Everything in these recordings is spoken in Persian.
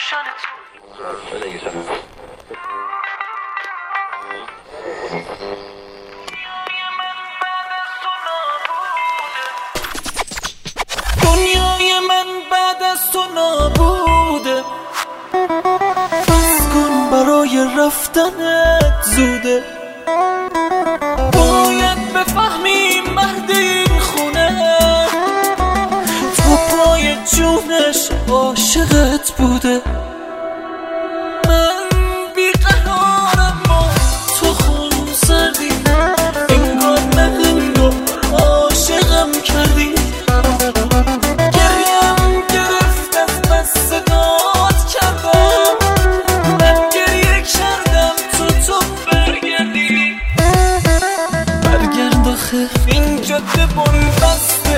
دنیای من بعد از تو نابوده، بس کن برای رفتنت زوده. باید بفهمی مرد این خونه تو پای جونش عاشقت بوده. من بیقرارم و تو خون سردی، انگار نه انگار عاشقم کردی. گریم گرفت از بس صدات کردم، من گریه کردم تو برگردی. برگرد آخه این جاده بنبسته،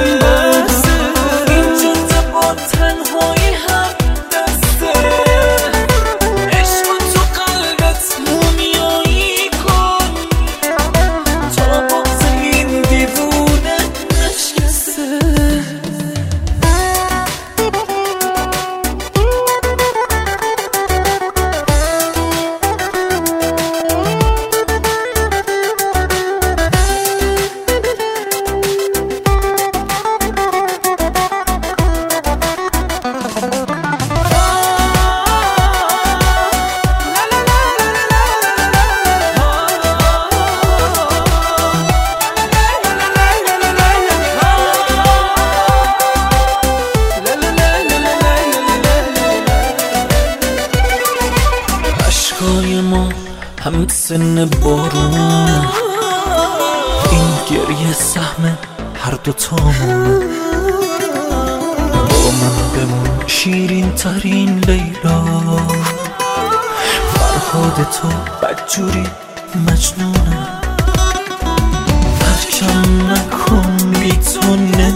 این جاده با تنهایی هم دسته. عشق تو قلبت مومیایی کن تا بغض این دیوونه نشکسته. اشکای ما هم سن بارون، این گریه سهم هر دوتامون. با من بمون شیرین ترین لیلا، فرهاد تو بدجوری مجنونه. ترکم نکن بی تو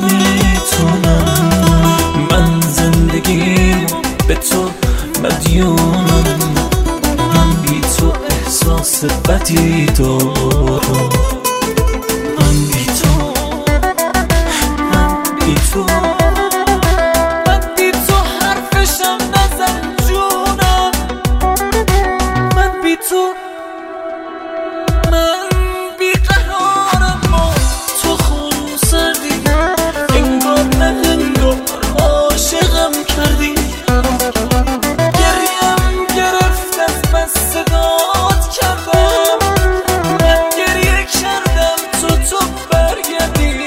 نمیتونم، من زندگیم به تو مدیونم. تو احساس بدی دارم، من بی تو حرفشم نزن جونم. من بی تو من بیقرارم و تو خون سردی، انگار نه انگار عاشقم کردی. صدات کردم، من گریه کردم تو برگردی.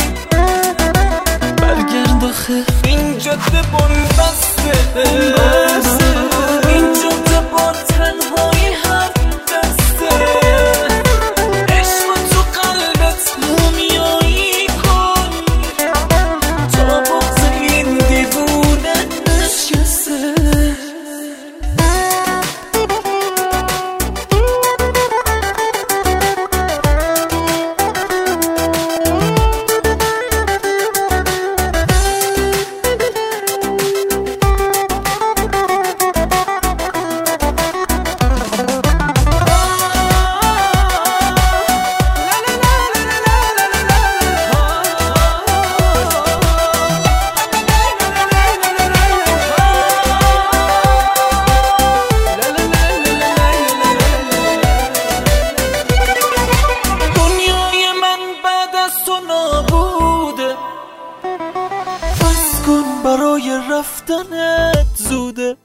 برگرد آخه این جاده بنبسته، این جاده با تنهایی هم دسته. عشق تو قلبت مومیایی کن تا بغض این دیوونه نشکسته. برای رفتنت زوده.